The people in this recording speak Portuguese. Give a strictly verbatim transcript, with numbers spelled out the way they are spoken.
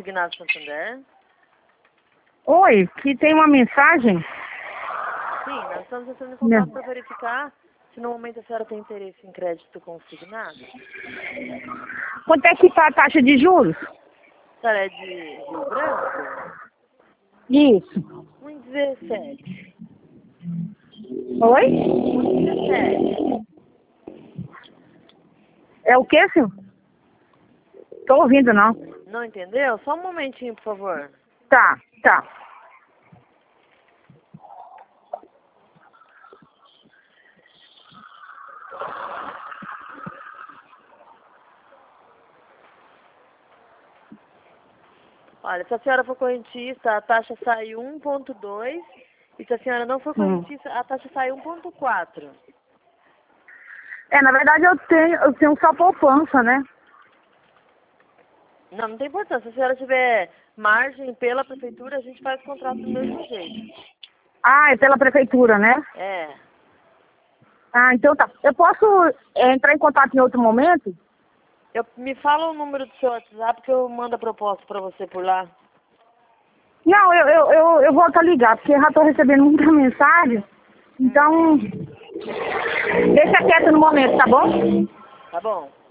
Consignado Santander? Oi, que tem uma mensagem? Sim, nós estamos entrando em contato para verificar se no momento a senhora tem interesse em crédito consignado. Quanto é que está a taxa de juros? A senhora é de Rio Branco? Isso. um e dezessete. Oi? um e dezessete. É o que, senhor? Tô ouvindo, não. Não entendeu? Só um momentinho, por favor. Tá, tá. Olha, se a senhora for correntista, a taxa sai um ponto dois. E se a senhora não for Hum. correntista, a taxa sai um ponto quatro. É, na verdade eu tenho, eu tenho só poupança, né? Não, não tem importância. Se a senhora tiver margem pela prefeitura, a gente faz o contrato do mesmo jeito. Ah, é pela prefeitura, né? É. Ah, então tá. Eu posso é, entrar em contato em outro momento? Eu, me fala o número do seu WhatsApp que eu mando a proposta pra você por lá. Não, eu, eu, eu, eu volto a ligar, porque eu já tô recebendo muita mensagem. Então, deixa quieto no momento, tá bom? Tá bom?